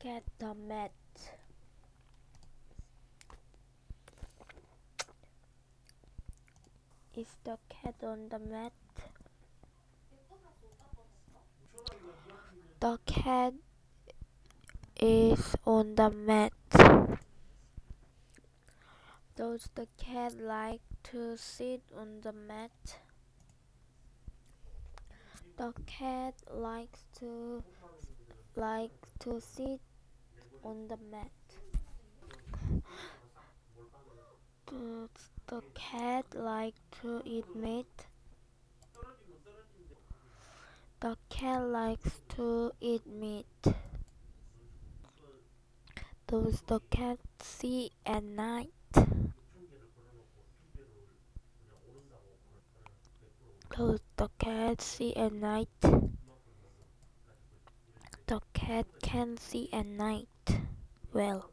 at the mat. Is the cat on the mat? The cat is on the mat. Does the cat like to sit on the mat? The cat likes to sit on the mat. Does the cat like to eat meat? The cat likes to eat meat. Does the cat see at night? Does the cat see at night? The cat can see at night. Well.